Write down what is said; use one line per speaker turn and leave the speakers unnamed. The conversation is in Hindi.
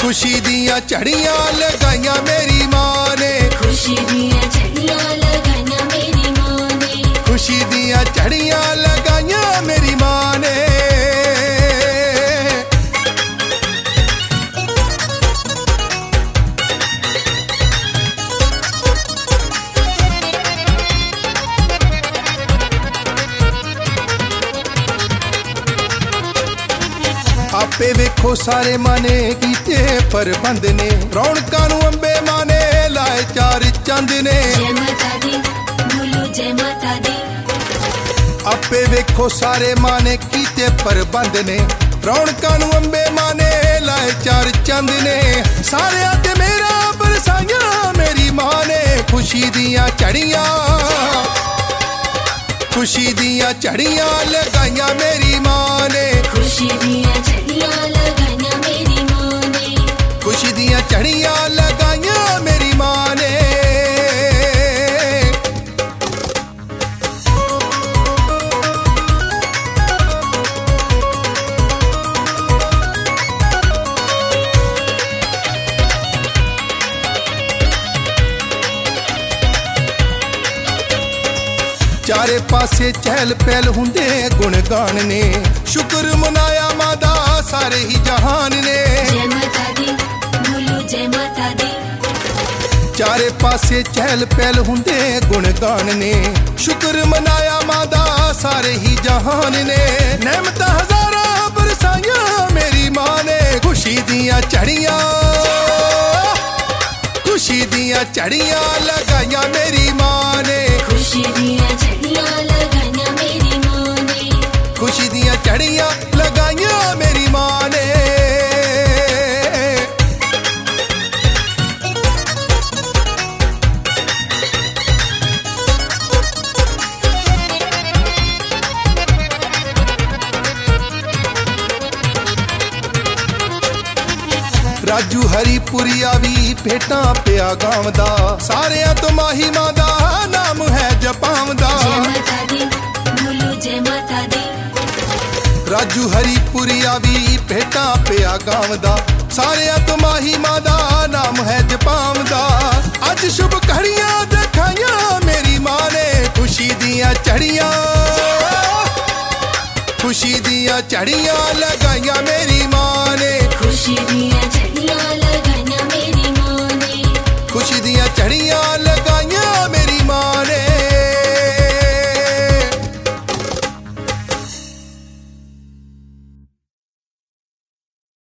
खुशी दियां झड़ियां लगाइयां मेरी मां ने,
खुशी दियां झड़ियां लगाइयां मेरी मां ने,
खुशी दियां झड़ियां लगाइयां मेरी मां ने। आपे वेखो सारे माने कीते प्रबंध ने, रौनकां नूं अंबे माने लाए चार चंद ने।
जय माता दी बोलो जय माता दी।
आपे वेखो सारे माने कीते प्रबंध ने, रौनकां नूं अंबे माने लाए चार चंद ने। सारे ते मेरा बरसाइयां मेरी मां ने, खुशी दियां झड़ियां, खुशी दियां झड़ियां लगाइयां मेरी मां ने,
खुशी दियां झड़ियां लगाइयां मेरी मां ने,
खुशी दियां झड़ियां लगाइयां मेरी मां ने। चारे पासे चहल पहल हुंदे गुण गान ने, शुक्र मनाया मां दा सारे ही जहान ने।
जय माता दी बोलो जय माता दी।
चारे पासे चहल पहल हुंदे गुण गान ने, शुक्र मनाया मां दा सारे ही जहान ने। नेमतां हजारां बरसाइयां मेरी मां ने, खुशी दियां झड़ियां, खुशी दियां झड़ियां लगाइयां मेरी मां ने,
खुशी दियां झड़ियां लगाइयां मेरी मां ने,
खुशी दियां झड़ियां लगाइयां मेरी मां ने। राजू हरिपुरिया भी भेटां पिया गावदा, सारियां तो माही मां दा नाम है जपावदा।
जय माता दी बोलो जय माता दी।
राजू हरिपुरिया भी भेटां पिया गावदा, सारियां तो माही मां दा नाम है जपावदा। अज शुभ घड़ियां दिखाइयां मेरी मां ने, खुशी दियां झड़ियां, खुशी दियां झड़ियां लगाइयां मेरी